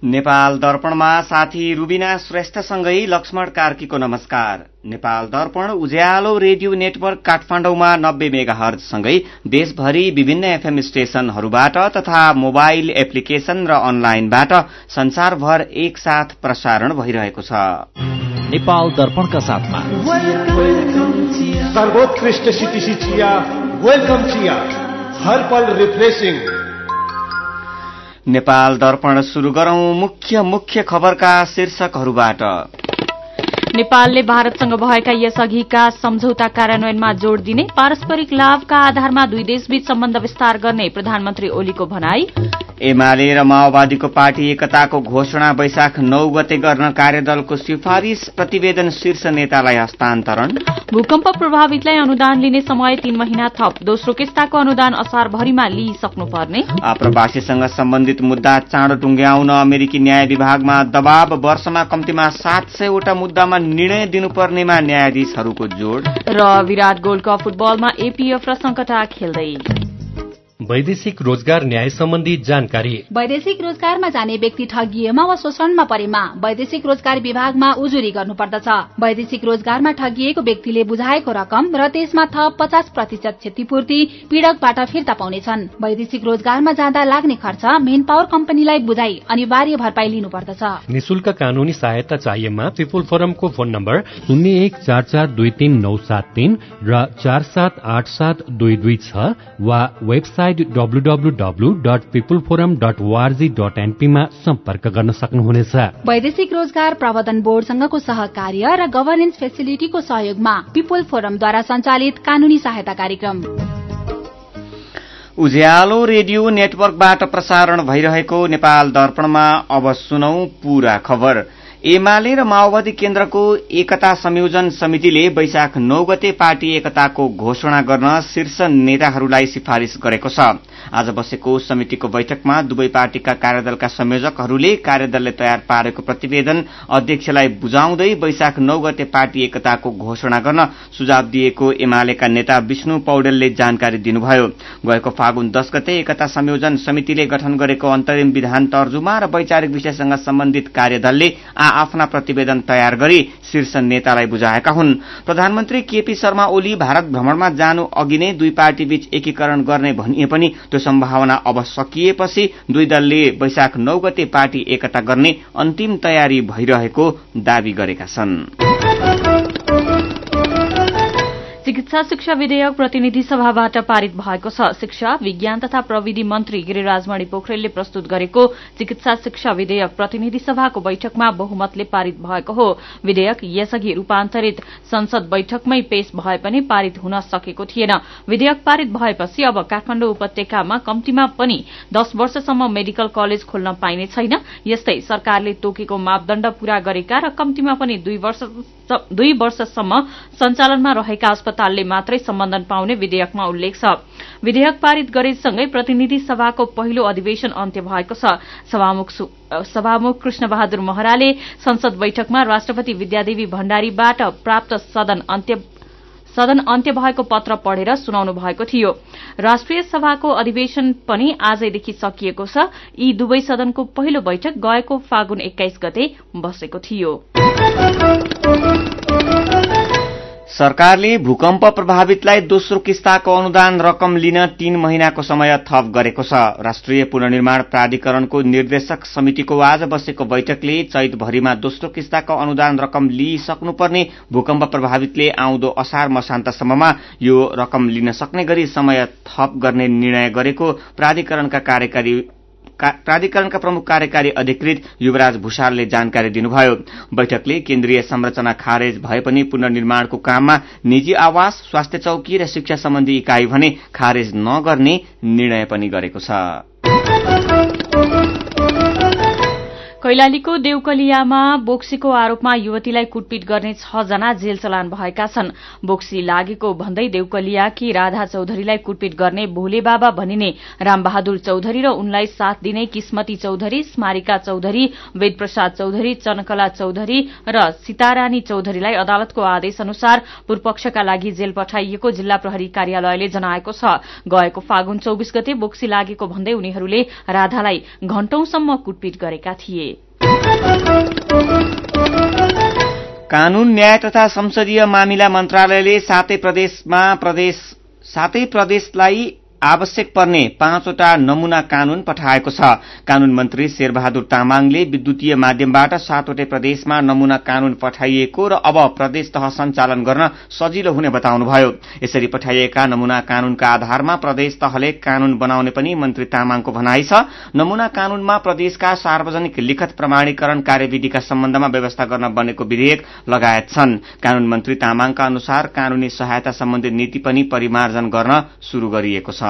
नेपाल दर्पणमा साथी रुबिना श्रेष्ठसँगै लक्ष्मण कार्कीको नमस्कार। नेपाल दर्पण उज्यालो रेडियो नेटवर्क काठमाडौँमा 90 मेगाहर्ज सँगै देशभरि विभिन्न एफएम स्टेशनहरूबाट तथा मोबाइल एप्लिकेशन र अनलाइनबाट संसारभर एकसाथ प्रसारण भइरहेको छ। नेपाल दर्पणका साथमा सर्वोत्कृष्ट सिटिसी चिया, वेलकम चिया, हर पल रिफ्रेशिङ। नेपाल दर्पण सुरु गरौं मुख्य खबरका शीर्षकहरूबाट। नेपालले भारतसँग भएका यसअघिका सम्झौता कार्यान्वयनमा जोड़ दिने, पारस्परिक लाभका आधारमा दुई देशबीच सम्बन्ध विस्तार गर्ने प्रधानमन्त्री ओलीको भनाई। एमाले र माओवादीको पार्टी एकताको घोषणा वैशाख 9 गते गर्न कार्यदलको सिफारिश, प्रतिवेदन शीर्ष नेतालाई हस्तान्तरण। भूकम्प प्रभावितलाई अनुदान लिने समय 3 महिना थप, दोस्रो किस्ताको अनुदान असारभरिमा लिइसक्नुपर्ने। आप्रवासीसँग सम्बन्धित मुद्दा चाँडो टुंग्याउन अमेरिकी न्याय विभागमा दबाव, वर्षमा कम्तीमा 700 वटा मुद्दामा निर्णय दिनुपर्नेमा न्यायाधीशहरूको जोड। र विराट गोल्ड कप फुटबलमा एपीएफ र संकटा खेल्दै। वैदेशिक रोजगार न्याय सम्बन्धी जानकारी। वैदेशिक रोजगारमा जाने व्यक्ति ठगिएमा वा शोषणमा परेमा वैदेशिक रोजगार विभागमा उजुरी गर्नुपर्दछ। वैदेशिक रोजगारमा ठगिएको व्यक्तिले बुझाएको रकम र त्यसमा थप 50% क्षतिपूर्ति पीड़कबाट फिर्ता पाउनेछन्। वैदेशिक रोजगारमा जाँदा लाग्ने खर्च मेन पावर कम्पनीलाई बुझाई अनिवार्य भरपाई लिनुपर्दछ। निशुल्क कानूनी सहायता चाहिएमा पिपुल फोरमको फोन नम्बर 0144239973 र 478722 छ वा वेबसाइट www.peopleforum.org.np मा सम्पर्क गर्न सक्नुहुनेछ। वैदेशिक रोजगार प्रवर्धन बोर्डसँगको सहकार्य र गभर्नेन्स फेसिलिटीको सहयोगमा पिपुल फोरमद्वारा सञ्चालित कानूनी सहायता कार्यक्रम। उज्यालो रेडियो नेटवर्कबाट प्रसारण भइरहेको नेपाल दर्पणमा अब सुनौ पूरा खबर। एमाले र माओवादी केन्द्रको एकता संयोजन समितिले वैशाख 9 गते पार्टी एकताको घोषणा गर्न शीर्ष नेताहरूलाई सिफारिश गरेको छ। आज बसेको समितिको बैठकमा दुवै पार्टीका कार्यदलका संयोजकहरूले कार्यदलले तयार पारेको प्रतिवेदन अध्यक्षलाई बुझाउँदै वैशाख 9 गते पार्टी एकताको घोषणा गर्न सुझाव दिएको एमालेका नेता विष्णु पौडेलले जानकारी दिनुभयो। गएको फागुन 10 गते एकता संयोजन समितिले गठन गरेको अन्तरिम विधान तर्जुमा र वैचारिक विषयसँग सम्बन्धित कार्यदलले आफ्ना प्रतिवेदन तयार गरी शीर्ष नेतालाई बुझाएका हुन्। प्रधानमन्त्री केपी शर्मा ओली भारत भ्रमणमा जानु अघि नै दुई पार्टी बीच एकीकरण गर्ने भनिए पनि त्यो सम्भावना अब सकिएपछि दुई दलले वैशाख 9 गते पार्टी एकता गर्ने अन्तिम तयारी भइरहेको दावी गरेका छन्। चिकित्सा शिक्षा विधेयक प्रतिनिधि सभाबाट पारित भएको छ। शिक्षा, विज्ञान तथा प्रविधि मन्त्री गिरिराजमणि पोखरेलले प्रस्तुत गरेको चिकित्सा शिक्षा विधेयक प्रतिनिधि सभाको बैठकमा बहुमतले पारित भएको हो। विधेयक यसअघि रूपान्तरित संसद बैठकमै पेश भए पनि पारित हुन सकेको थिएन। विधेयक पारित भएपछि अब काठमाडौँ उपत्यकामा कम्तीमा पनि 10 वर्षसम्म मेडिकल कलेज खोल्न पाइने छैन। यस्तै सरकारले तोकेको मापदण्ड पूरा गरेका र कम्तीमा पनि 2 वर्षसम्म सञ्चालनमा रहेका अस्पतालले मात्रै सम्बन्धन पाउने विधेयकमा उल्लेख छ। विधेयक पारित गरेसँगै प्रतिनिधि सभाको पहिलो अधिवेशन अन्त्य भएको छ। सभामुख कृष्ण बहादुर महराले संसद बैठकमा राष्ट्रपति विद्यादेवी भण्डारीबाट प्राप्त सदन अन्त्य भएको पत्र पढेर सुनाउनु भएको थियो। राष्ट्रिय सभाको अधिवेशन पनि आजैदेखि सकिएको छ। यी दुवै सदनको पहिलो बैठक गएको फागुन 21 गते बसेको थियो। सरकारले भूकम्प प्रभावितलाई दोस्रो किस्ताको अनुदान रकम लिन 3 महिनाको समय थप गरेको छ। राष्ट्रिय पुनर्निर्माण प्राधिकरणको निर्देशक समितिको आज बसेको बैठकले चैतभरिमा दोस्रो किस्ताको अनुदान रकम लिइसक्नुपर्ने, भूकम्प प्रभावितले आउँदो असार मसान्तसम्ममा यो रकम लिन सक्ने गरी समय थप गर्ने निर्णय गरेको प्राधिकरणका प्रमुख कार्यकारी अधिकृत युवराज भूषालले जानकारी दिनुभयो। बैठकले केन्द्रीय संरचना खारेज भए पनि पुनर्निर्माणको काममा निजी आवास, स्वास्थ्य चौकी र शिक्षा सम्बन्धी इकाई भने खारेज नगर्ने निर्णय पनि गरेको छ। कैलालीको देउकलियामा बोक्सीको आरोपमा युवतीलाई कुटपिट गर्ने 6 जना जेल चलान भएका छन्। बोक्सी लागेको भन्दै देउकलियाकी राधा चौधरीलाई कुटपिट गर्ने भोले बाबा भनिने रामबहादुर चौधरी र उनलाई साथ दिने किस्मती चौधरी, स्मारिका चौधरी, वेदप्रसाद चौधरी, चनकला चौधरी र सीतारानी चौधरीलाई अदालतको आदेश अनुसार पूर्वपक्षका लागि जेल पठाइएको जिल्ला प्रहरी कार्यालयले जनाएको छ। गएको फागुन 24 गते बोक्सी लागेको भन्दै उनीहरूले राधालाई घण्टौंसम्म कुटपिट गरेका थिए। कानून, न्याय तथा संसदीय मामिला मन्त्रालयले सातै प्रदेशलाई आवश्यक पर्ने 5वटा नमूना कानून पठाएको छ। कानून मन्त्री शेरबहादुर तामाङले विद्युतीय माध्यमबाट 7वटै प्रदेशमा नमूना कानून पठाइएको र अब प्रदेश तह सञ्चालन गर्न सजिलो हुने बताउनुभयो। यसरी पठाइएका नमूना कानूनका आधारमा प्रदेश तहले कानून बनाउने पनि मन्त्री तामाङको भनाइ छ। नमूना कानूनमा प्रदेशका सार्वजनिक लिखत प्रमाणीकरण कार्यविधिका सम्बन्धमा व्यवस्था गर्न बनेको विधेयक लगायत छन्। कानून मन्त्री तामाङका अनुसार कानूनी सहायता सम्बन्धी नीति पनि परिमार्जन गर्न शुरू गरिएको छ।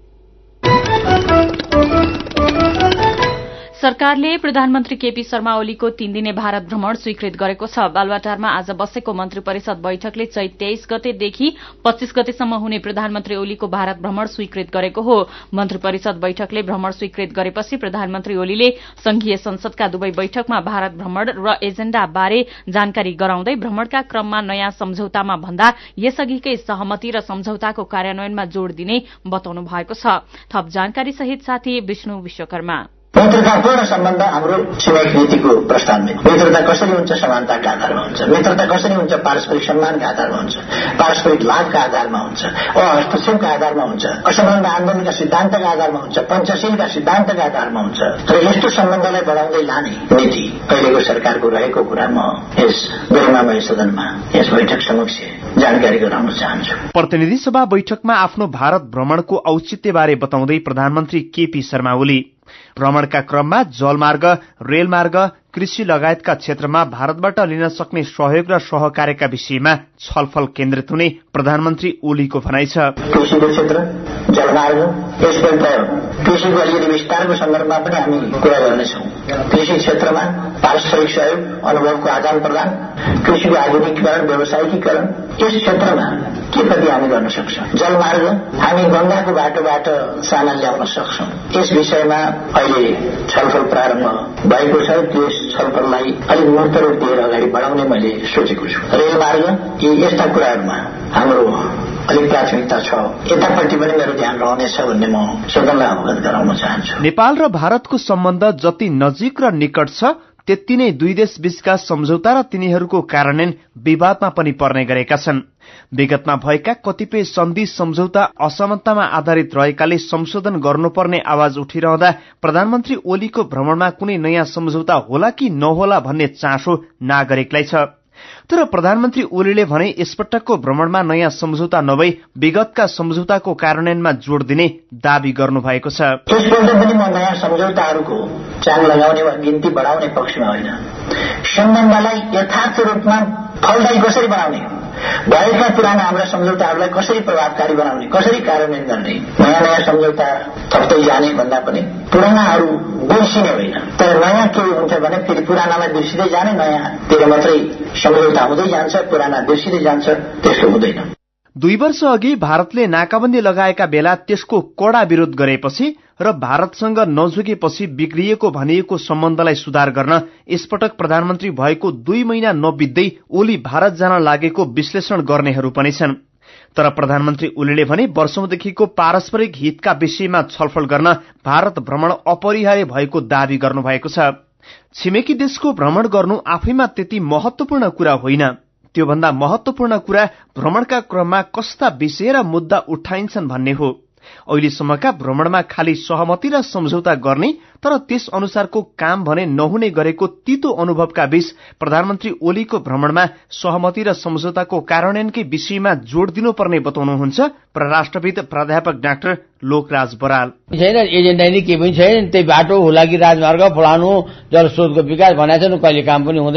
सरकारले प्रधानमन्त्री केपी शर्मा ओलीको 3 दिने भारत भ्रमण स्वीकृत गरेको छ। बालुवाटारमा आज बसेको मन्त्री परिषद बैठकले चैत 23 गतेदेखि 25 गतेसम्म हुने प्रधानमन्त्री ओलीको भारत भ्रमण स्वीकृत गरेको हो। मन्त्री परिषद बैठकले भ्रमण स्वीकृत गरेपछि प्रधानमन्त्री ओलीले संघीय संसदका दुवै बैठकमा भारत भ्रमण र एजेण्डा बारे जानकारी गराउँदै भ्रमणका क्रममा नयाँ सम्झौतामा भन्दा यसअघिकै सहमति र सम्झौताको कार्यान्वयनमा जोड़ दिने बताउनु भएको छ। थप जानकारी सहित साथी विष्णु विश्वकर्मा। मित्रतापूर्ण सम्बन्ध हाम्रो छिमेकी नीतिको प्रस्तावमा मित्रता कसरी हुन्छ? समानताका आधारमा हुन्छ। मित्रता कसरी हुन्छ? पारस्परिक सम्मानका आधारमा हुन्छ, पारस्परिक लाभका आधारमा हुन्छ, हस्तक्षेपका आधारमा हुन्छ, असम्बन्ध आन्दोलनका सिद्धान्तका आधारमा हुन्छ, पञ्चशीलका सिद्धान्तका आधारमा हुन्छ। तर यस्तो सम्बन्धलाई बढाउँदै लाने नीति अहिलेको सरकारको रहेको कुरा म यस गरिमामय सदनमा यस बैठक समक्ष जानकारी गराउन चाहन्छु। प्रतिनिधि सभा बैठकमा आफ्नो भारत भ्रमणको औचित्यबारे बताउँदै प्रधानमन्त्री केपी शर्मा ओली भ्रमणका क्रममा जलमार्ग, रेलमार्ग, कृषि लगायतका क्षेत्रमा भारतबाट लिन सक्ने सहयोग र सहकार्यका विषयमा छलफल केन्द्रित हुने प्रधानमन्त्री ओलीको भनाइ छ। कृषिको क्षेत्र, जलमार्ग, यसबाट कृषिको अलिकति विस्तारको सन्दर्भमा पनि हामी कुरा गर्नेछौँ। कृषि क्षेत्रमा पारस्परिक सहयोग, अनुभवको आदान प्रदान, कृषिको आधुनिकीकरण, व्यावसायिकीकरण, यस क्षेत्रमा के कति हामी गर्न सक्छौँ। जलमार्ग हामी गंगाको बाटोबाट सामान ल्याउन सक्छौँ। यस विषयमा अहिले छलफल प्रारम्भ भएको छ। त्यस छलफललाई अलिक मूर्त रूप दिएर अगाडि बढाउने मैले सोचेको छु। रेलमार्ग यी यस्ता कुराहरूमा हाम्रो अलिक प्राथमिकता छ, यतापट्टि पनि मेरो ध्यान रहनेछ भन्ने म सदनलाई अवगत गराउन चाहन्छु। नेपाल र भारतको सम्बन्ध जति नजिक र निकट छ त्यति नै दुई देश बीचका सम्झौता र तिनीहरूको कार्यान्वयन विवादमा पनि पर्ने गरेका छन्। विगतमा भएका कतिपय सन्धि सम्झौता असमतामा आधारित रहेकाले संशोधन गर्नुपर्ने आवाज उठिरहँदा प्रधानमन्त्री ओलीको भ्रमणमा कुनै नयाँ सम्झौता होला कि नहोला भन्ने चासो नागरिकलाई छ। तर प्रधानमन्त्री ओलीले भने यसपटकको भ्रमणमा नयाँ सम्झौता नभई विगतका सम्झौताको कार्यान्वयनमा जोड़ दिने दावी गर्नुभएको छ। त्यसपल्ट पनि म नयाँ सम्झौताहरूको चाङ लगाउने वा गिन्ती बढाउने पक्षमा होइन। सम्बन्धलाई यथार्थ रूपमा फलदायी कसरी बनाउने, भएका पुराना हाम्रा सम्झौताहरूलाई कसरी प्रभावकारी बनाउने, कसरी कार्यान्वयन गर्ने, नयाँ नयाँ सम्झौता थप्दै जाने भन्दा पनि पुरानाहरू बिर्सिने होइन। तर नयाँ के हुन्छ भने फेरि पुरानामा बिर्सिँदै जाने, नयाँतिर मात्रै सम्झौता हुँदै जान्छ, पुराना बिर्सिँदै जान्छ, त्यस्तो हुँदैन। 2 वर्ष अघि भारतले नाकाबन्दी लगाएका बेला त्यसको कड़ा विरोध गरेपछि र भारतसँग नझुकेपछि बिग्रिएको भनिएको सम्बन्धलाई सुधार गर्न यसपटक प्रधानमन्त्री भएको 2 महिना नबित्दै ओली भारत जान लागेको विश्लेषण गर्नेहरू पनि छन्। तर प्रधानमन्त्री ओलीले भने वर्षौंदेखिको पारस्परिक हितका विषयमा छलफल गर्न भारत भ्रमण अपरिहार्य भएको दावी गर्नुभएको छ। छिमेकी देशको भ्रमण गर्नु आफैमा त्यति महत्वपूर्ण कुरा होइन। त्योभन्दा महत्वपूर्ण कुरा भ्रमणका क्रममा कस्ता विषय र मुद्दा उठाइन्छन् भन्ने हो। अहिलेसम्मका भ्रमणमा खाली सहमति र सम्झौता गर्ने तर त्यस अनुसारको काम भने नहुने गरेको तीतो अनुभवका बीच प्रधानमन्त्री ओलीको भ्रमणमा सहमति र सम्झौताको कार्यान्वयनकै विषयमा जोड़ दिनुपर्ने बताउनुहुन्छ परराष्ट्रविद प्राध्यापक डाक्टर लोकराज बराल। छैन एजेन्डा नै के पनि छैन, त्यही बाटो होला कि राजमार्ग फलानु जलस्रोतको विकास भनेको छ, कहिले काम पनि हुँदैन।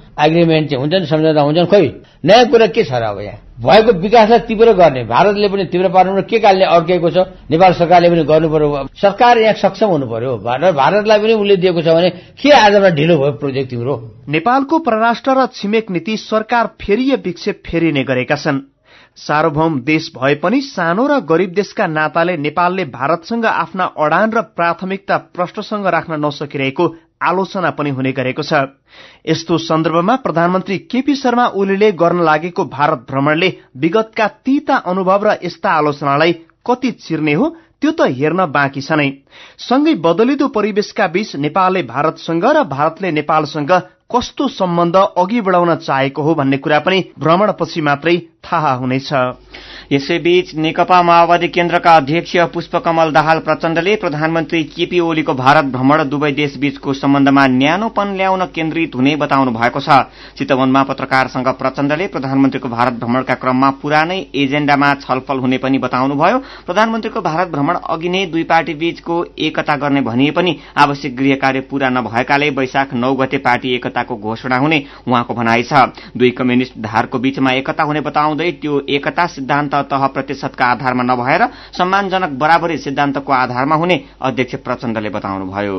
एग्रिमेन्ट चाहिँ हुन्छ नि, सम्झौता हुन्छ नि। खोइ नयाँ कुरा के छ र? अब यहाँ भएको विकासलाई तीव्र गर्ने, भारतले पनि तीव्र पार्नु के कारणले अड्केको छ, नेपाल सरकारले पनि गर्नु पर्यो। सरकार यहाँ सक्षम हुनु पर्यो। भारतलाई पनि उसले दिएको छ भने के आजमा ढिलो भयो प्रोजेक्ट तिम्रो? नेपालको परराष्ट्र र छिमेक नीति सरकार फेरिए विक्षेप फेरिने गरेका छन्। सार्वभौम देश भए पनि सानो र गरीब देशका नाताले नेपालले भारतसँग आफ्ना अडान र प्राथमिकता प्रष्टसँग राख्न नसकिरहेको आलोचना पनि हुने गरेको छ। यस्तो सन्दर्भमा प्रधानमन्त्री केपी शर्मा ओलीले गर्न लागेको भारत भ्रमणले विगतका तीता अनुभव र यस्ता आलोचनालाई कति चिर्ने हो त्यो त हेर्न बाँकी छ नै। सँगै बदलिदो परिवेशका बीच नेपालले भारतसँग र भारतले नेपालसँग कस्तो सम्बन्ध अघि बढाउन चाहेको हो भन्ने कुरा पनि भ्रमणपछि मात्रै थाहा हुनेछ। यसैबीच नेकपा माओवादी केन्द्रका अध्यक्ष पुष्पकमल दाहाल प्रचण्डले प्रधानमन्त्री केपी ओलीको भारत भ्रमण दुवै देशबीचको सम्बन्धमा न्यानोपन ल्याउन केन्द्रित हुने बताउनु भएको छ। चितवनमा पत्रकारसँग प्रचण्डले प्रधानमन्त्रीको भारत भ्रमणका क्रममा पुरानै एजेण्डामा छलफल हुने पनि बताउनुभयो। प्रधानमन्त्रीको भारत भ्रमण अघि नै दुई पार्टी बीचको एकता गर्ने भनिए पनि आवश्यक गृह कार्य पूरा नभएकाले वैशाख 9 गते पार्टी एकताको घोषणा हुने उहाँको भनाइ छ। दुई कम्युनिष्ट धारको बीचमा एकता हुने बताउँदै त्यो एकता सिद्धान्त तह प्रतिशतका आधारमा नभएर सम्मानजनक बराबरी सिद्धान्तको आधारमा हुने अध्यक्ष प्रचण्डले बताउनुभयो।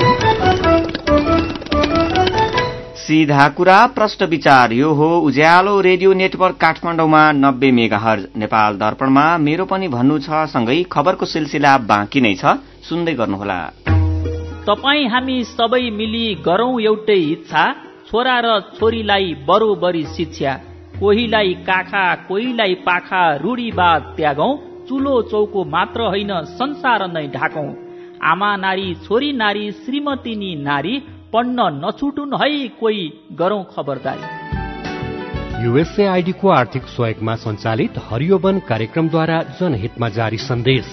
सीधा कुरा प्रश्न विचार, यो हो उज्यालो रेडियो नेटवर्क काठमाडौँमा 90 मेगाहर्ज। नेपाल दर्पणमा मेरो पनि भन्नु छ सँगै खबरको सिलसिला बाँकी नै छ, सुन्दै गर्नुहोला। तपाई हामी सबै मिली गरौं एउटै इच्छा, छोरा र छोरीलाई बरोबरी शिक्षा, कोहीलाई काखा कोहीलाई पाखा रूढीवाद त्यागौं, चुलो चौको मात्र होइन संसार नै ढाकौं, आमा नारी छोरी नारी श्रीमतीनी नारी पढ्न नछुटुन् है कोही, गरौं खबरदारी। युएसएआईडी को आर्थिक सहयोगमा सञ्चालित हरियो वन कार्यक्रमद्वारा जनहितमा जारी सन्देश।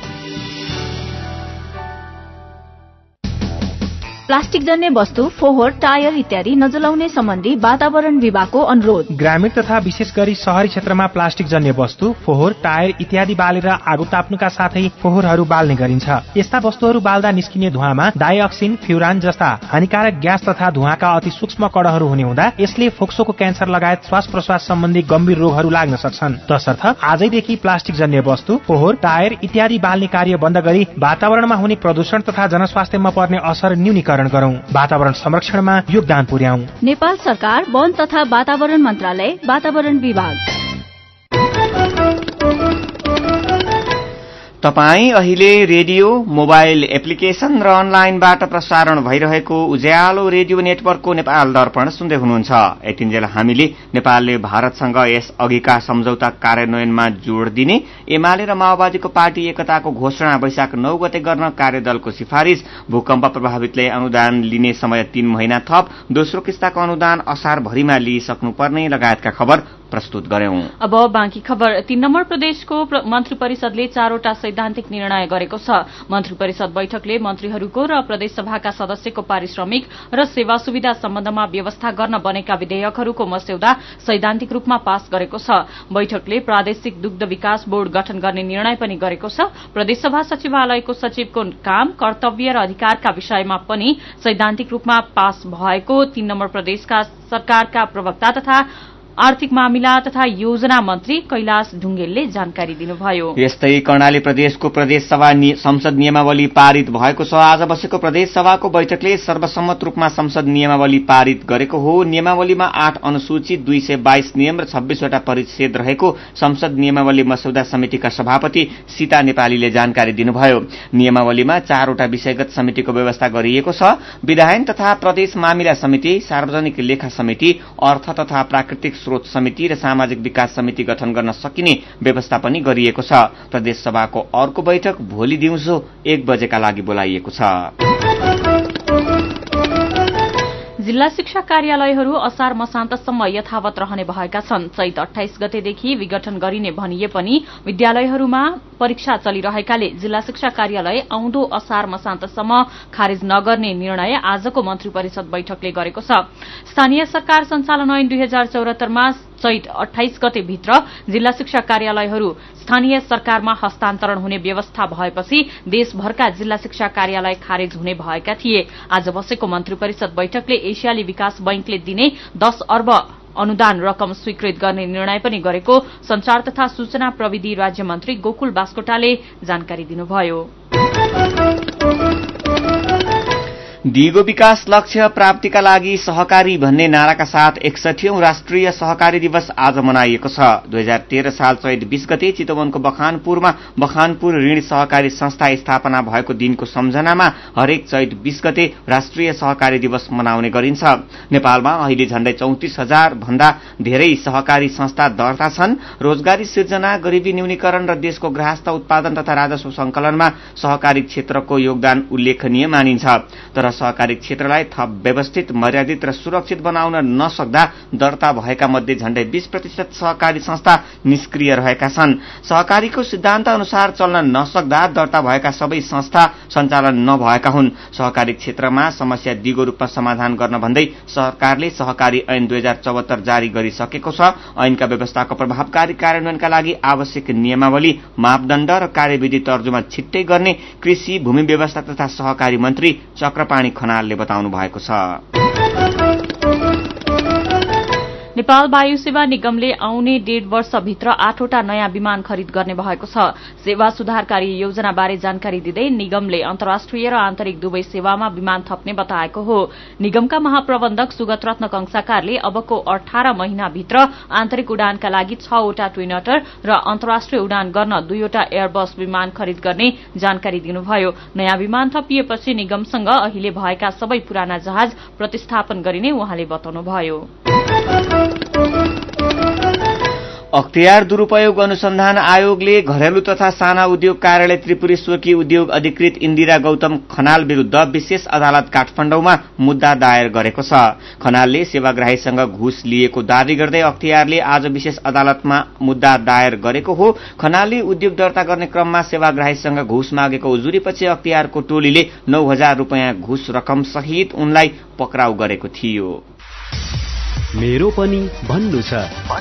प्लास्टिक जन्य वस्तु, फोहोर, टायर इत्यादि नजलाउने सम्बन्धी वातावरण विभागको अनुरोध। ग्रामीण तथा विशेष गरी शहरी क्षेत्रमा प्लास्टिक जन्य वस्तु, फोहोर, टायर इत्यादि बालेर आगो ताप्नुका साथै फोहोरहरू बाल्ने गरिन्छ। यस्ता वस्तुहरू बाल्दा निस्किने धुवामा डाइअक्सिन, फ्युरान जस्ता हानिकारक ग्यास तथा धुवाका अति सूक्ष्म कणहरू हुने हुँदा यसले फोक्सोको क्यान्सर लगायत श्वास प्रश्वास सम्बन्धी गम्भीर रोगहरू लाग्न सक्छन्। तसर्थ आजैदेखि प्लास्टिक जन्य वस्तु, फोहोर, टायर इत्यादि बाल्ने कार्य बन्द गरी वातावरणमा हुने प्रदूषण तथा जनस्वास्थ्यमा पर्ने असर न्यूनीकरण गरौं, वातावरण संरक्षणमा योगदान पुर्याउँ। नेपाल सरकार, वन तथा वातावरण मन्त्रालय, वातावरण विभाग। तपाई अहिले रेडियो, मोबाइल एप्लिकेशन र अनलाइनबाट प्रसारण भइरहेको उज्यालो रेडियो नेटवर्कको नेपाल दर्पण सुन्दै हुनुहुन्छ। यतिन्जेल हामीले नेपालले भारतसँग यस अघिका सम्झौता कार्यान्वयनमा जोड़ दिने, एमाले र माओवादीको पार्टी एकताको घोषणा वैशाख 9 गते गर्न कार्यदलको सिफारिश, भूकम्प प्रभावितले अनुदान लिने समय 3 महिना थप, दोस्रो किस्ताको अनुदान असार भरिमा लिइसक्नुपर्ने लगायतका खबर प्रस्तुत गर्यौं। अब बाँकी खबर। 3 नम्बर प्रदेशको मन्त्री परिषदले 4वटा सैद्धान्तिक निर्णय गरेको छ। मन्त्री परिषद बैठकले मन्त्रीहरूको र प्रदेश सभाका सदस्यको पारिश्रमिक र सेवा सुविधा सम्बन्धमा व्यवस्था गर्न बनेका विधेयकहरूको मस्यौदा सैद्धान्तिक रूपमा पास गरेको छ। बैठकले प्रादेशिक दुग्ध विकास बोर्ड गठन गर्ने निर्णय पनि गरेको छ। प्रदेशसभा सचिवालयको सचिवको काम, कर्तव्य र अधिकारका विषयमा पनि सैद्धान्तिक रूपमा पास भएको 3 नम्बर प्रदेशका सरकारका प्रवक्ता तथा आर्थिक मामिला तथा योजना मन्त्री कैलाश ढुङ्गेलले जानकारी दिनुभयो। यस्तै कर्णाली प्रदेशको प्रदेश सभा संसद नियमावली पारित भएको छ। आज बसेको प्रदेश सभाको बैठकले सर्वसम्मत रूपमा संसद नियमावली पारित गरेको हो। नियमावलीमा 8 अनुसूची, 222 नियम र 26वटा परिच्छेद रहेको संसद नियमावली मसौदा समितिका सभापति सीता नेपालीले जानकारी दिनुभयो। नियमावलीमा 4वटा विषयगत समितिको व्यवस्था गरिएको छ। विधायन तथा प्रदेश मामिला समिति, सार्वजनिक लेखा समिति, अर्थ तथा प्राकृतिक स्रोत समिति र सामाजिक विकास समिति गठन गर्न सकिने व्यवस्था पनि गरिएको छ। प्रदेश सभाको अर्को बैठक भोलि दिउँसो 1 बजेका लागि बोलाइएको छ। जिल्ला शिक्षा कार्यालयहरू असार मसान्तसम्म यथावत रहने भएका छन्। चैत 28 गतेदेखि विघटन गरिने भनिए पनि विद्यालयहरूमा परीक्षा चलिरहेकाले जिल्ला शिक्षा कार्यालय आउँदो असार मसान्तसम्म खारेज नगर्ने निर्णय आजको मन्त्री परिषद बैठकले गरेको छ। स्थानीय सरकार सञ्चालन ऐन 2074 मा चैत 28 गते भित्र जिल्ला शिक्षा कार्यालयहरू स्थानीय सरकारमा हस्तान्तरण हुने व्यवस्था भएपछि देशभरका जिल्ला शिक्षा कार्यालय खारेज हुने भएका थिए। आज बसेको मन्त्री परिषद बैठकले एशियाली विकास बैंकले दिने 10 अर्ब अनुदान रकम स्वीकृत गर्ने निर्णय पनि गरेको संचार तथा सूचना प्रविधि राज्य मन्त्री गोकुल बास्कोटाले जानकारी दिनुभयो। दिगो विकास लक्ष्य प्राप्तिका लागि सहकारी भन्ने नाराका साथ 61औं राष्ट्रिय सहकारी दिवस आज मनाइएको छ। 2013 साल चैत 20 गते चितवनको बखानपुरमा बखानपुर ऋण सहकारी संस्था स्थापना भएको दिनको सम्झनामा हरेक चैत 20 गते राष्ट्रिय सहकारी दिवस मनाउने गरिन्छ। नेपालमा अहिले झण्डै 34,000 भन्दा धेरै सहकारी संस्था दर्ता छन्। रोजगारी सिर्जना, गरिबी न्यूनीकरण र देशको गृहस्थ उत्पादन तथा राजस्व संकलनमा सहकारी क्षेत्रको योगदान उल्लेखनीय मानिन्छ। तर सहकारी क्षेत्रलाई थप व्यवस्थित, मर्यादित र सुरक्षित बनाउन नसक्दा दर्ता भएका मध्ये झण्डै 20% सहकारी संस्था निष्क्रिय रहेका छन्। सहकारीको सिद्धान्त अनुसार चल्न नसक्दा दर्ता भएका सबै संस्था सञ्चालन नभएका हुन्। सहकारी क्षेत्रमा समस्या दिगो रूपमा समाधान गर्न भन्दै सरकारले सहकारी ऐन 2074 जारी गरिसकेको छ। ऐनका व्यवस्थाको प्रभावकारी कार्यान्वयनका लागि आवश्यक नियमावली, मापदण्ड र कार्यविधि तर्जुमा छिट्टै गर्ने कृषि, भूमि व्यवस्था तथा सहकारी मन्त्री चक्रपाणी खनालले बताउनु भएको छ। नेपाल वायु सेवा निगमले आउने 1.5 वर्षभित्र 8वटा नयाँ विमान खरिद गर्ने भएको छ। सेवा सुधारकारी योजनाबारे जानकारी दिँदै निगमले अन्तर्राष्ट्रिय र आन्तरिक दुवै सेवामा विमान थप्ने बताएको हो। निगमका महाप्रबन्धक सुगत रत्न कंसाकारले अबको 18 महिनाभित्र आन्तरिक उडानका लागि 6वटा ट्विन अटर र अन्तर्राष्ट्रिय उडान गर्न 2वटा एयरबस विमान खरिद गर्ने जानकारी दिनुभयो। नयाँ विमान थपिएपछि निगमसँग अहिले भएका सबै पुराना जहाज प्रतिस्थापन गरिने उहाँले बताउनुभयो। अख्तियार दुरूपयोग अनुसन्धान आयोगले घरेलु तथा साना उद्योग कार्यालय त्रिपुरेश्वरकी उद्योग अधिकृत इन्दिरा गौतम खनाल विरूद्ध विशेष अदालत काठमाडौँमा मुद्दा दायर गरेको छ। खनालले सेवाग्राहीसँग घुस लिएको दावी गर्दै अख्तियारले आज विशेष अदालतमा मुद्दा दायर गरेको हो। खनालले उद्योग दर्ता गर्ने क्रममा सेवाग्राहीसँग घुस मागेको उजुरीपछि अख्तियारको टोलीले 9,000 रुपैयाँ घुस रकम सहित उनलाई पक्राउ गरेको थियो। मेरो पनि भन्नु छ।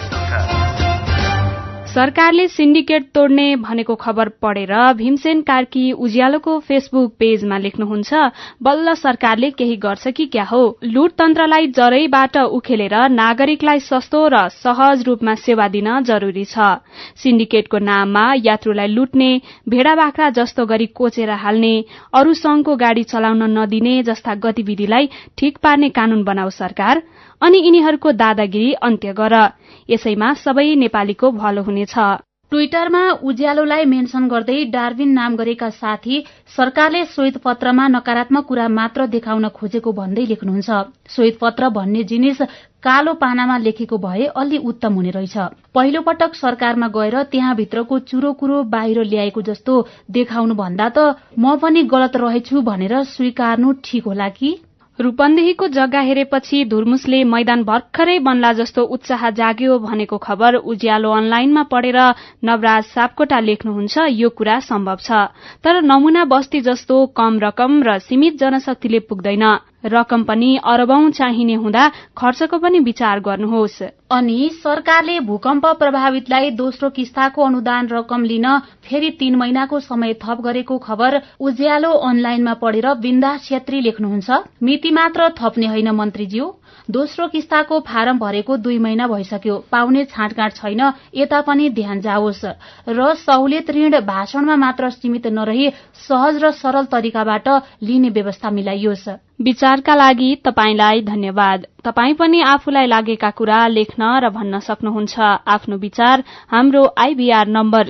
सरकारले सिन्डिकेट तोड्ने भनेको खबर पढेर भीमसेन कार्की उज्यालोको फेसबुक पेजमा लेख्नुहुन्छ, बल्ल सरकारले केही गर्छ कि क्या हो। लुटतन्त्रलाई जरैबाट उखेलेर नागरिकलाई सस्तो र सहज रूपमा सेवा दिन जरूरी छ। सिन्डिकेटको नाममा यात्रुलाई लुट्ने, भेडा बाख्रा जस्तो गरी कोचेर हाल्ने, अरू संघको गाड़ी चलाउन नदिने जस्ता गतिविधिलाई ठिक पार्ने कानून बनाऊ सरकार, अनि यिनीहरूको दादागिरी अन्त्य गर। यसैमा सबै नेपालीको भलो हुनेछ। ट्विटरमा उज्यालोलाई मेन्सन गर्दै डार्विन नाम गरेका साथी सरकारले श्वेत पत्रमा नकारात्मक कुरा मात्र देखाउन खोजेको भन्दै लेख्नुहुन्छ। श्वेत पत्र भन्ने जिनिस कालो पानामा लेखेको भए अलि उत्तम हुने रहेछ। पहिलो पटक सरकारमा गएर त्यहाँ भित्रको चुरो कुरो बाहिर ल्याएको जस्तो देखाउनु भन्दा त म पनि गलत रहेछु भनेर स्वीकार्नु ठीक होला कि। रूपन्देहीको जग्गा हेरेपछि धुर्मुसले मैदान भर्खरै बन्ला जस्तो उत्साह जाग्यो भनेको खबर उज्यालो अनलाइनमा पढेर नवराज सापकोटा लेख्नुहुन्छ, यो कुरा सम्भव छ, तर नमूना बस्ती जस्तो कम रकम र सीमित जनशक्तिले पुग्दैन। रकम पनि अरबौं चाहिने हुँदा खर्चको पनि विचार गर्नुहोस्। अनि सरकारले भूकम्प प्रभावितलाई दोस्रो किस्ताको अनुदान रकम लिन फेरि 3 महिनाको समय थप गरेको खबर उज्यालो अनलाइनमा पढेर बिन्दास छेत्री लेख्नुहुन्छ, मिति मात्र थप्ने होइन मन्त्रीज्यू, दोस्रो किस्ताको फारम भरेको 2 महिना भइसक्यो, पाउने छाँटकाँट छैन, यता पनि ध्यान जाओस् र सहुलियत ऋण भाषणमा मात्र सीमित नरही सहज र सरल तरिकाबाट लिने व्यवस्था मिलाइयोस्। विचारका लागि तपाईंलाई धन्यवाद। तपाई पनि आफूलाई लागेका कुरा लेख्न र भन्न सक्नुहुन्छ। आफ्नो विचार हाम्रो आइभीआर नम्बर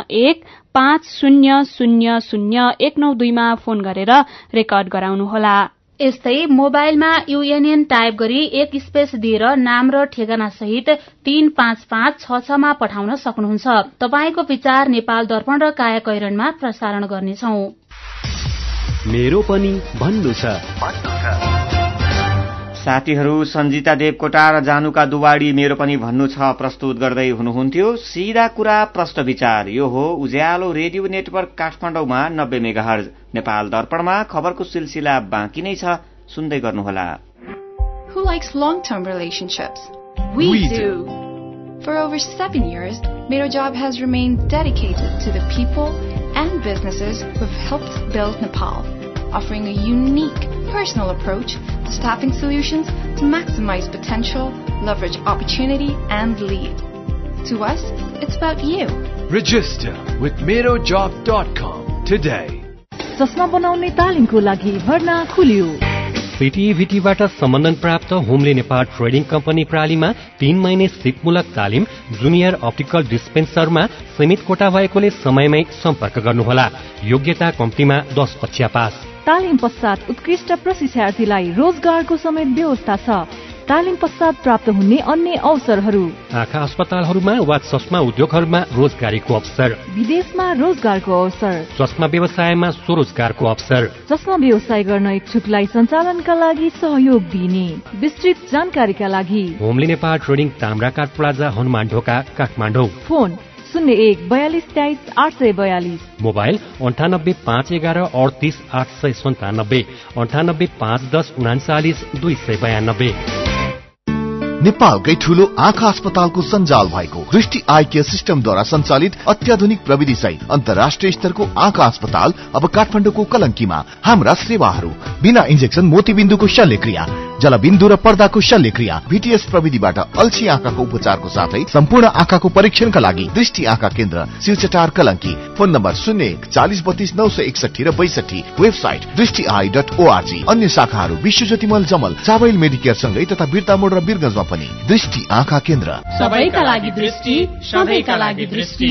0150000192 मा फोन गरेर रेकर्ड गराउनुहोला। यस्तै मोबाइलमा युएनएन टाइप गरी 1 स्पेस दिएर नाम र ठेगाना सहित 35566 मा पठाउन सक्नुहुन्छ। तपाईको विचार नेपाल दर्पण र कायाकैरणमा प्रसारण गर्नेछौं। मेरो पनि भन्नु छ। साथीहरू सञ्जिता देवकोटा र जानुका दुवाडी मेरो पनि भन्नु छ प्रस्तुत गर्दै हुनुहुन्थ्यो। सीधा कुरा प्रश्न विचार, यो हो उज्यालो रेडियो नेटवर्क काठमाडौँमा 90 मेगाहर्ज। नेपाल दर्पणमा खबरको सिलसिला बाँकी नै छ, सुन्दै गर्नुहोला। Who likes long-term relationships? We do. For over 7 years, Mero Job has remained dedicated to the people and businesses who have helped build Nepal, offering a unique personal approach to staffing solutions to maximize potential, leverage opportunity, and lead. To us, it's about you. Register with merojob.com today. चस्मा बनाउने तालिमको लागि भर्ना खुल्यो। पीटीभीटीबाट सम्बन्धन प्राप्त होमले नेपाल ट्रेडिङ कम्पनी प्रालीमा 3 महिने सिपमूलक तालिम जुनियर अप्टिकल डिस्पेन्सरमा सीमित कोटा भएकोले समयमै सम्पर्क गर्नुहोला। योग्यता कम्तीमा 10 कक्षा पास। तालिम पश्चात उत्कृष्ट प्रशिक्षार्थीलाई रोजगारको समेत व्यवस्था छ। तालिम पश्चात प्राप्त हुने अन्य अवसरहरू आँखा अस्पतालहरूमा वा चस्मा उद्योगहरूमा रोजगारीको अवसर, विदेशमा रोजगारको अवसर, चस्मा व्यवसायमा स्वरोजगारको अवसर, चस्मा व्यवसाय गर्न इच्छुकलाई सञ्चालनका लागि सहयोग दिने। विस्तृत जानकारीका लागि होमले नेपाल ट्रेडिङ ताम्राकाट plaza Hanuman Dhoka Kathmandu. Phone 0142238842, mobile 985113 38897, 98511039 नेपालकै ठूलो आँखा अस्पतालको सञ्जाल भएको दृष्टि आई केयर सिस्टमद्वारा सञ्चालित अत्याधुनिक प्रविधि सहित अन्तर्राष्ट्रिय स्तरको आँखा अस्पताल अब काठमाडौँको कलंकीमा। हाम्रा सेवाहरू बिना इन्जेक्सन मोतीबिन्दुको शल्यक्रिया, जलबिन्दु र पर्दाको शल्यक्रिया, भीटीएस प्रविधिबाट अल्छी आँखाको उपचारको साथै सम्पूर्ण आँखाको परीक्षणका लागि दृष्टि आँखा केन्द्र शिवचटार कलंकी। फोन नम्बर 01 4032 961 र 62। वेबसाइट दृष्टिआई.org। अन्य शाखाहरू विश्वज्योतिमल जमल, चाबैल मेडिकेयर सँगै तथा बिर्तामोड र बिरगंजमा पनि। दृष्टि आँखा केन्द्र, सबैका लागि दृष्टि, सबैका लागि दृष्टि।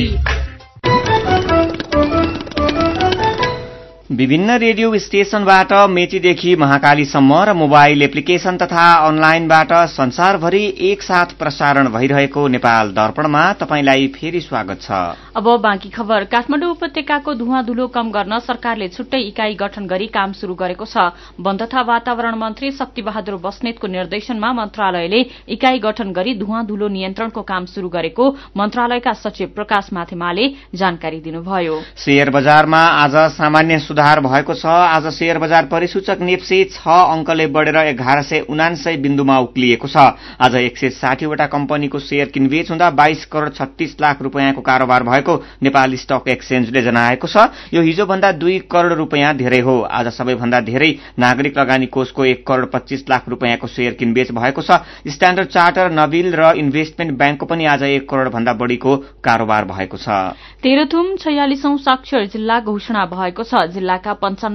विभिन्न रेडियो स्टेशनबाट मेचीदेखि महाकालीसम्म र मोबाइल एप्लिकेशन तथा अनलाइनबाट संसारभरि एकसाथ प्रसारण भइरहेको नेपाल दर्पणमा तपाईंलाई फेरि स्वागत छ। अब बाँकी खबर। काठमाडौँ उपत्यकाको धुवाँ-धुलो कम गर्न सरकारले छुट्टै इकाई गठन गरी काम शुरू गरेको छ। वन तथा वातावरण मन्त्री शक्ति बहादुर बस्नेतको निर्देशनमा मन्त्रालयले इकाई गठन गरी धुवाँ-धुलो नियन्त्रणको काम शुरू गरेको मन्त्रालयका सचिव प्रकाश माथेमाले जानकारी दिनुभयो। शेयर बजारमा आज सामान्य सुधार भएको छ। आज शेयर बजार परिसूचक नेप्से 6 अंकले बढेर 1179 बिन्दुमा उक्लिएको छ। आज 160 वटा कम्पनीको शेयर किनबेच हुँदा 22 करोड़ 36 लाख रुपैयाँको कारोबार भएको नेपाल स्टक एक्सचेन्जले जनाएको छ। यो हिजो भन्दा 2 करोड़ रुपैयाँ धेरै हो। आज सबैभन्दा धेरै नागरिक लगानी कोषको 1 करोड़ 25 लाख रुपैयाँको शेयर किनबेच भएको छ। स्ट्याण्डर्ड चार्टर, नबिल र इन्भेस्टमेन्ट ब्याङ्कको पनि आज 1 करोड़ भन्दा बढ़ीको कारोबार भएको छ। तेह्रथुम 46औं साक्षर जिल्ला घोषणा भएको छ। जिल्लाका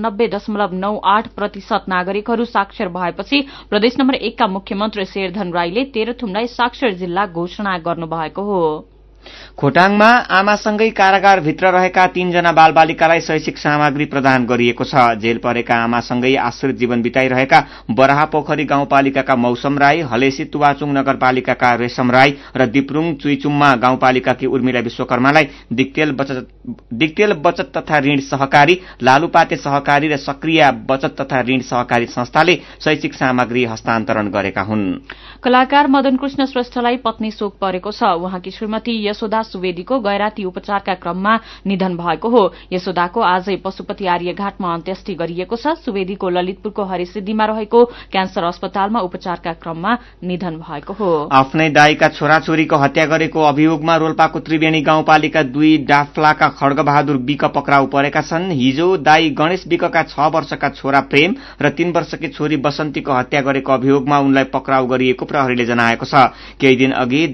95.98% नागरिकहरू साक्षर भएपछि प्रदेश नम्बर 1 का मुख्यमन्त्री शेरधन राईले तेह्रथुमलाई साक्षर जिल्ला घोषणा गर्नुभएको हो। खोटाङमा आमासँगै कारागारभित्र रहेका 3 जना बालबालिकालाई शैक्षिक सामग्री प्रदान गरिएको छ। जेल परेका आमासँगै आश्रित जीवन बिताइरहेका बराहापोखरी गाउँपालिकाका मौसम राई, हलेसी तुवाचुङ नगरपालिकाका रेशम राई र दिप्रुङ चुइचुममा गाउँपालिकाकी उर्मिला विश्वकर्मालाई दिक्तेल बचत तथा ऋण सहकारी, लालुपाते सहकारी र सक्रिय बचत तथा ऋण सहकारी संस्थाले शैक्षिक सामग्री हस्तान्तरण गरेका हुन्। कलाकार मदन कृष्ण श्रेष्ठलाई पत्नी शोक परेको छ। उहाँकी श्रीमती यशोदा सुवेदीको गैराती उपचारका क्रममा निधन भएको हो। यशोदाको आजै पशुपति आर्यघाटमा अन्त्येष्टि गरिएको छ। सुवेदीको ललितपुरको हरिसिद्धिमा रहेको क्यान्सर अस्पतालमा उपचारका क्रममा निधन भएको हो। आफ्नै दाइका छोराछोरीको हत्या गरेको अभियोगमा रोल्पाको त्रिवेणी गाउँपालिका 2 डाफलाका खड्गबहादुर विक पक्राउ परेका छन्। हिजो दाई गणेश विकका 6 वर्षका छोरा प्रेम र 3 वर्षकी छोरी बसन्तीको हत्या गरेको अभियोगमा उनलाई पक्राउ गरिएको प्रहरीले जनाएको छ। केही दिन अघि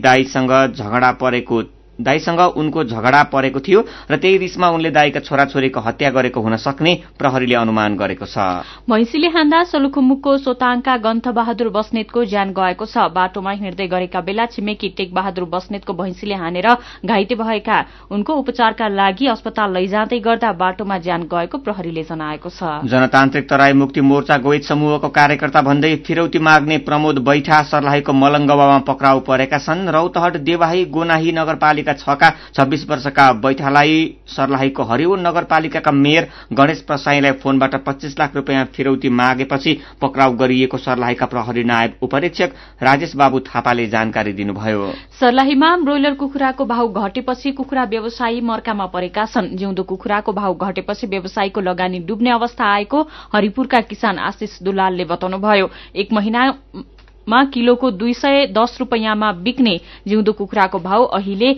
दाइसँग उनको झगडा परेको थियो र त्यही रिसमा उनले दाइका छोराछोरीको हत्या गरेको हुन सक्ने प्रहरीले अनुमान गरेको छ। भैँसीले हान्दा सलुखुमुखको सोताङका गन्थ बहादुर बस्नेतको ज्यान गएको छ। बाटोमा हिँड्दै गरेका बेला छिमेकी टेक बहादुर बस्नेतको भैँसीले हानेर घाइते भएका उनको उपचारका लागि अस्पताल लैजाँदै गर्दा बाटोमा ज्यान गएको प्रहरीले जनाएको छ। जनतान्त्रिक तराई मुक्ति मोर्चा गोइट समूहको कार्यकर्ता भन्दै फिरौती माग्ने प्रमोद बैठा सर्लाहीको मलङ्गवामा पक्राउ परेका छन्। रौतहट देवाही गोनाही नगरपालिका 6 का 26 वर्षका बैठालाई सर्लाहीको हरिओ नगरपालिकाका मेयर गणेश प्रसाईलाई फोनबाट 25 लाख रुपैयाँ फिरौती मागेपछि पक्राउ गरिएको सर्लाहीका प्रहरी नायब उपरीक्षक राजेश बाबु थापाले जानकारी दिनुभयो। सर्लाहीमा ब्रोइलर कुखुराको भाउ घटेपछि कुखुरा व्यवसायी मर्कामा परेका छन्। जिउँदो कुखुराको भाउ घटेपछि व्यवसायीको लगानी डुब्ने अवस्था आएको हरिपुरका किसान आशिष दुलालले बताउनुभयो। 1 मा किलोको 210 रुपैयाँमा बिक्ने जिउँदो कुखुराको भाव अहिले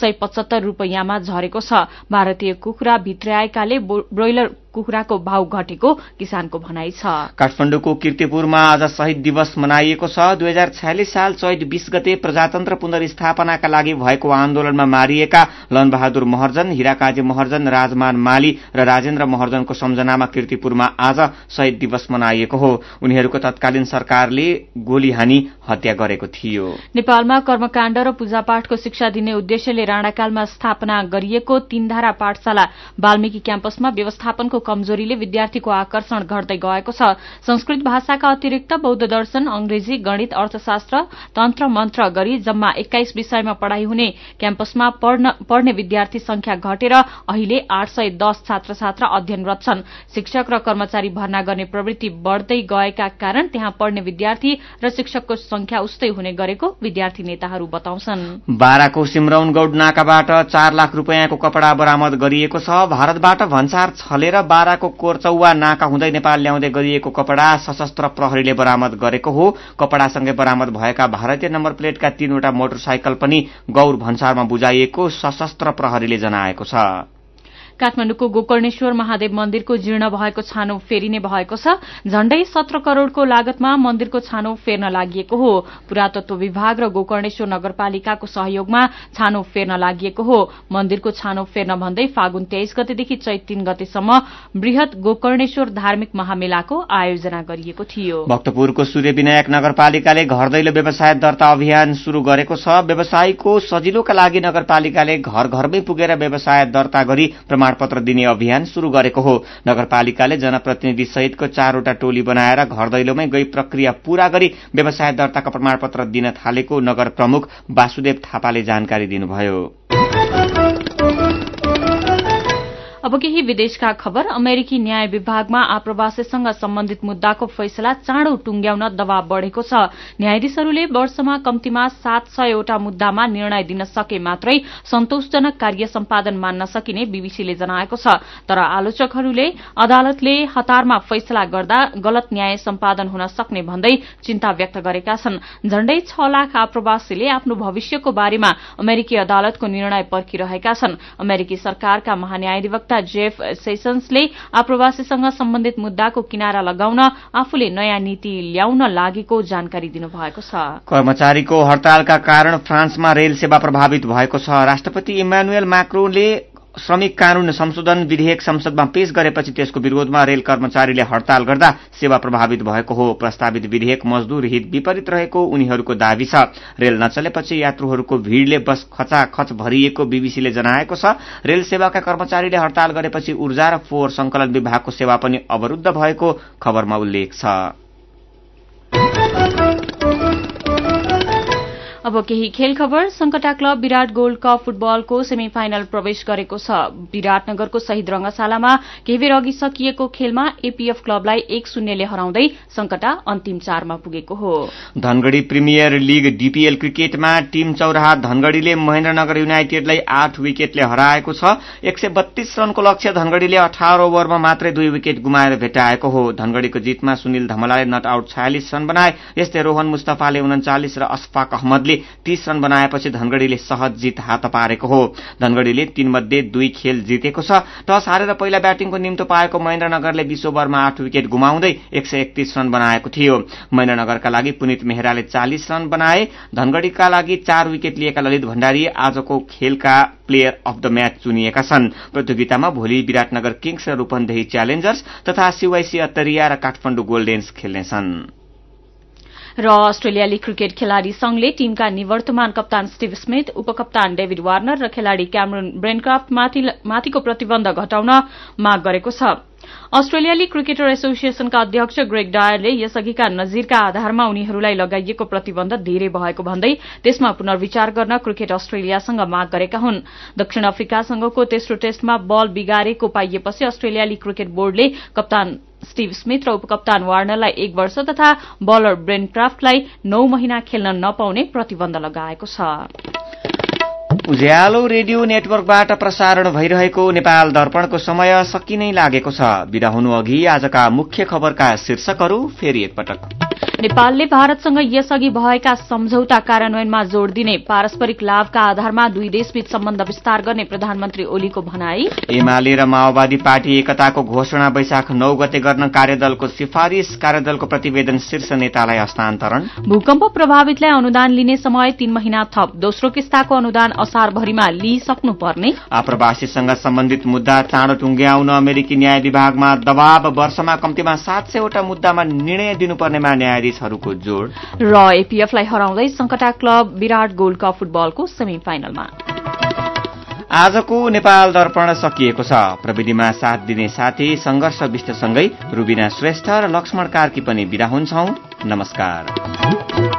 175 रुपैयाँमा झरेको छ। भारतीय कुखुरा भित्र्याएकाले ब्रोइलर कुखुराको भाव घटेको किसानको भनाइ छ। काठमाडौँको कीर्तिपुरमा आज शहीद दिवस मनाइएको छ। 2046 साल चैत 20 गते प्रजातन्त्र पुनर्स्थापनाका लागि भएको आन्दोलनमा मारिएका लनबहादुर महर्जन, हिराकाजी महर्जन, राजमान माली र राजेन्द्र महर्जनको सम्झनामा कीर्तिपुरमा आज शहीद दिवस मनाइएको हो। उनीहरूको तत्कालीन सरकारले गोली हानी हत्या गरेको थियो। नेपालमा कर्मकाण्ड र पूजापाठको शिक्षा दिने उद्देश्यले राणाकालमा स्थापना गरिएको 3 धारा पाठशाला वाल्मीकि क्याम्पसमा व्यवस्थापनको कमजोरीले विद्यार्थीको आकर्षण घट्दै गएको छ। संस्कृत भाषाका अतिरिक्त बौद्ध दर्शन, अंग्रेजी, गणित, अर्थशास्त्र, तन्त्र मन्त्र गरी जम्मा 21 विषयमा पढ़ाई हुने क्याम्पसमा पढ्ने विद्यार्थी संख्या घटेर अहिले 810 छात्र छात्रा अध्ययनरत छन्। शिक्षक र कर्मचारी भर्ना गर्ने प्रवृत्ति बढ़दै गएका कारण त्यहाँ पढ्ने विद्यार्थी र शिक्षकको संख्या उस्तै हुने गरेको विद्यार्थी नेताहरू बताउँछन्। बाराको सिमरौनगौड नाकाबाट 4 लाख रुपैयाँको कपड़ा बरामद गरिएको छ। भारतबाट भन्सार छलेर बाराको कोरचौवा नाका हुँदै नेपाल ल्याउँदै गरिएको कपड़ा सशस्त्र प्रहरीले बरामद गरेको हो। कपड़ासँगै बरामद भएका भारतीय नम्बर प्लेटका 3 वटा मोटरसाइकल पनि गौर भन्सारमा बुझाइएको सशस्त्र प्रहरीले जनाएको छ। काठमाडौँको गोकर्णेश्वर महादेव मन्दिरको जीर्ण भएको छानो फेरिने भएको छ। झण्डै 17 करोड़को लागतमा मन्दिरको छानो फेर्न लागिएको हो। पुरातत्व विभाग र गोकर्णेश्वर नगरपालिकाको सहयोगमा छानो फेर्न लागिएको हो। मन्दिरको छानो फेर्न भन्दै फागुन 23 गतेदेखि चैत 3 गतेसम्म बृहत गोकर्णेश्वर धार्मिक महामेलाको आयोजना गरिएको थियो। भक्तपुरको सूर्यविनायक नगरपालिकाले घर दैलो व्यवसाय दर्ता अभियान शुरू गरेको छ। व्यवसायीको सजिलोका लागि नगरपालिकाले घर घरमै पुगेर व्यवसाय दर्ता गरी प्रमाणपत्र दिने अभियान शुरू गरेको हो। नगरपालिकाले जनप्रतिनिधि सहितको 4 वटा टोली बनाएर घर दैलोमै गई प्रक्रिया पूरा गरी व्यवसाय दर्ताका प्रमाणपत्र दिन थालेको नगर प्रमुख वासुदेव थापाले जानकारी दिनुभयो। अब केही विदेशका खबर। अमेरिकी न्याय विभागमा आप्रवासीसँग सम्बन्धित मुद्दाको फैसला चाँडो टुंग्याउन दबाव बढ़ेको छ। न्यायाधीशहरूले वर्षमा कम्तीमा 700 वटा मुद्दामा निर्णय दिन सके मात्रै सन्तोषजनक कार्य सम्पादन मान्न सकिने बीबीसीले जनाएको छ। तर आलोचकहरूले अदालतले हतारमा फैसला गर्दा गलत न्याय सम्पादन हुन सक्ने भन्दै चिन्ता व्यक्त गरेका छन्। झण्डै 6 लाख आप्रवासीले आफ्नो भविष्यको बारेमा अमेरिकी अदालतको निर्णय पर्खिरहेका छन्। अमेरिकी सरकारका महान्यायाधिवक्ता जेफ सेसन्सले आप्रवासीसँग सम्बन्धित मुद्दाको किनारा लगाउन आफूले नयाँ नीति ल्याउन लागेको जानकारी दिनुभएको छ। कर्मचारीको हड़तालका कारण फ्रान्समा रेल सेवा प्रभावित भएको छ। राष्ट्रपति इमानुएल मैक्रोनले श्रमिक कानून संशोधन विधेयक संसदमा पेश गरेपछि त्यसको विरोधमा रेल कर्मचारीले हड़ताल गर्दा सेवा प्रभावित भएको हो। प्रस्तावित विधेयक मजदूर हित विपरीत रहेको उनीहरूको दावी छ। रेल नचलेपछि यात्रुहरूको भीड़ले बस खचाखच भरिएको बीबीसीले जनाएको छ। रेल सेवाका कर्मचारीले हड़ताल गरेपछि ऊर्जा र फोहोर संकलन विभागको सेवा पनि अवरुद्ध भएको खबरमा उल्लेख छ। अब केही खेल खबर। Sankata club Birat gold cup फुटबलको सेमी फाइनल प्रवेश गरेको छ। विराटनगरको शहीद रंगशालामा केही बेर अघि सकिएको खेलमा एपीएफ क्लबलाई 1-0 ले हराउँदै संकटा अन्तिम 4 मा पुगेको हो। धनगढ़ी प्रिमियर लीग डीपीएल क्रिकेटमा टीम चौराहा धनगढ़ीले महेन्द्रनगर युनाइटेडलाई 8 विकेटले हराएको छ। 132 रनको लक्ष्य धनगढ़ीले 18 ओभरमा मात्रै 2 विकेट गुमाएर भेटाएको हो। धनगढ़ीको जितमा सुनिल धमलाले नट आउट 46 रन बनाए। यस्तै रोहन मुस्तफाले 39 र अशफाक अहमदले 30 रन बनाएपछि धनगढ़ीले सहज जित हात पारेको हो। धनगढ़ीले 3 मध्ये 2 खेल जितेको छ। टस हारेर पहिला ब्याटिङको निम्तो पाएको महेन्द्रनगरले 20 ओभरमा 8 विकेट गुमाउँदै 131 रन बनाएको थियो। महेन्द्रनगरका लागि पुनित मेहराले 40 रन बनाए। धनगढ़ीका लागि 4 विकेट लिएका ललित भण्डारी आजको खेलका प्लेयर अफ द म्याच चुनिएका छन्। प्रतियोगितामा भोलि विराटनगर किङ्स र रूपन्देही च्यालेन्जर्स तथा सीवाईसी अत्तरिया र काठमाडौँ गोल्डेन्स खेल्नेछन्। र अस्ट्रेलियाली क्रिकेट खेलाड़ी संघले टीमका निवर्तमान कप्तान स्टिभ स्मिथ, उपकप्तान डेभिड वार्नर र खेलाड़ी क्यामरून ब्रेनक्राफ्ट माथिको प्रतिबन्ध घटाउन माग गरेको छ। अस्ट्रेलियाली क्रिकेटर एसोसिएशनका अध्यक्ष ग्रेग डायरले यसअघिका नजिरका आधारमा उनीहरूलाई लगाइएको प्रतिबन्ध धेरै भएको भन्दै त्यसमा पुनर्विचार गर्न क्रिकेट अस्ट्रेलियासँग माग गरेका हुन्। दक्षिण अफ्रिकासँगको तेस्रो टेस्टमा बल बिगारेको पाइएपछि अस्ट्रेलियाली क्रिकेट बोर्डले कप्तान स्टिभ स्मिथ र उपकप्तान वार्नरलाई 1 वर्ष तथा बलर ब्रेनक्राफ्टलाई 9 महिना खेल्न नपाउने प्रतिबन्ध लगाएको छ। उज्यालो रेडियो नेटवर्कबाट प्रसारण भइरहेको नेपाल दर्पणको समय सकिनै लागेको छ। बिदा हुनु अघि आजका मुख्य खबरका शीर्षकहरू फेरि एकपटक। नेपालले भारतसँग यसअघि भएका सम्झौता कार्यान्वयनमा जोड़ दिने, पारस्परिक लाभका आधारमा दुई देशबीच सम्बन्ध विस्तार गर्ने प्रधानमन्त्री ओलीको भनाई। एमाले र माओवादी पार्टी एकताको घोषणा वैशाख 9 गते गर्न कार्यदलको सिफारिस, कार्यदलको प्रतिवेदन शीर्ष नेतालाई हस्तान्तरण। भूकम्प प्रभावितलाई अनुदान लिने समय 3 महिना थप, दोस्रो किस्ताको अनुदान असारभरिमा लिइसक्नुपर्ने। आप्रवासीसँग सम्बन्धित मुद्दा चाँडो टुंग्याउन अमेरिकी न्याय विभागमा दबाव, वर्षमा कम्तीमा 700 वटा मुद्दामा निर्णय दिनुपर्नेमा न्यायाधीशहरूको जोड़। र एपीएफलाई हराउँदै Sankata club Birat gold cup फुटबलको सेमिफाइनलमा। आजको नेपाल दर्पण सकिएको छ। प्रविधिमा साथ दिने साथी संघर्ष विष्टसँगै रुबिना श्रेष्ठ र लक्ष्मण कार्की पनि बिदा हुन्छौं। नमस्कार।